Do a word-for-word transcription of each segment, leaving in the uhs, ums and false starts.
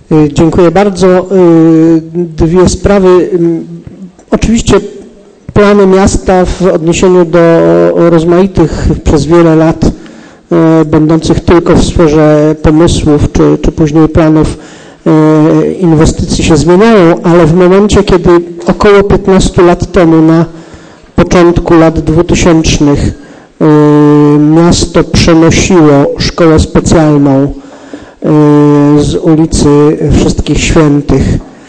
Dziękuję bardzo. Dwie sprawy. Oczywiście plany miasta w odniesieniu do rozmaitych przez wiele lat będących tylko w sferze pomysłów czy, czy później planów inwestycji się zmieniają, ale w momencie, kiedy około piętnastu lat temu, na początku lat dwutysięcznych, miasto przenosiło szkołę specjalną z ulicy Wszystkich Świętych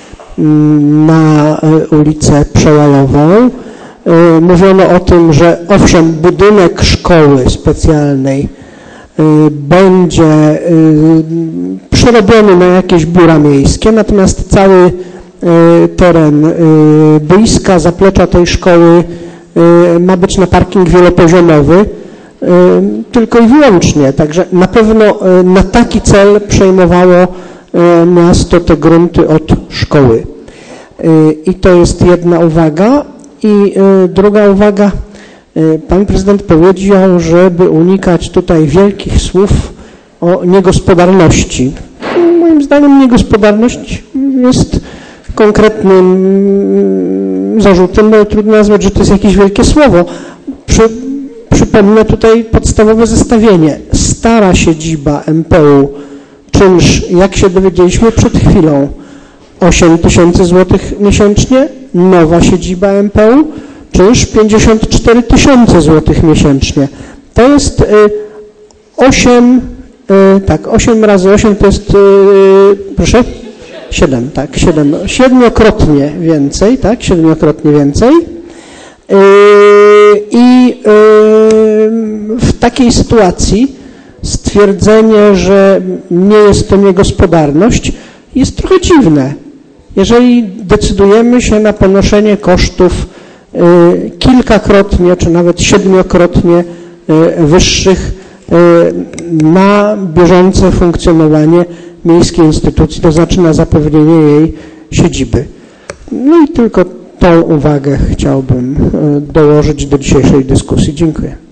na ulicę Przełajową. Mówiono o tym, że owszem, budynek szkoły specjalnej będzie przerobiony na jakieś biura miejskie, natomiast cały teren boiska, zaplecza tej szkoły ma być na parking wielopoziomowy, tylko i wyłącznie. Także na pewno na taki cel przejmowało miasto te grunty od szkoły. I to jest jedna uwaga. I druga uwaga, pan prezydent powiedział, żeby unikać tutaj wielkich słów o niegospodarności. Moim zdaniem niegospodarność jest konkretnym zarzutem, bo trudno nazwać, że to jest jakieś wielkie słowo. Przy, przypomnę tutaj podstawowe zestawienie. Stara siedziba M P U, czynsz, jak się dowiedzieliśmy przed chwilą, osiem tysięcy złotych miesięcznie, nowa siedziba M P U, czynsz pięćdziesiąt cztery tysiące złotych miesięcznie. To jest osiem, tak, osiem razy osiem to jest, proszę? siedem, tak, siedem, siedmiokrotnie więcej, tak, siedmiokrotnie więcej. I w takiej sytuacji stwierdzenie, że nie jest to niegospodarność, jest trochę dziwne. Jeżeli decydujemy się na ponoszenie kosztów kilkakrotnie, czy nawet siedmiokrotnie wyższych na bieżące funkcjonowanie miejskiej instytucji, to znaczy na zapewnienie jej siedziby. No i tylko tą uwagę chciałbym dołożyć do dzisiejszej dyskusji. Dziękuję.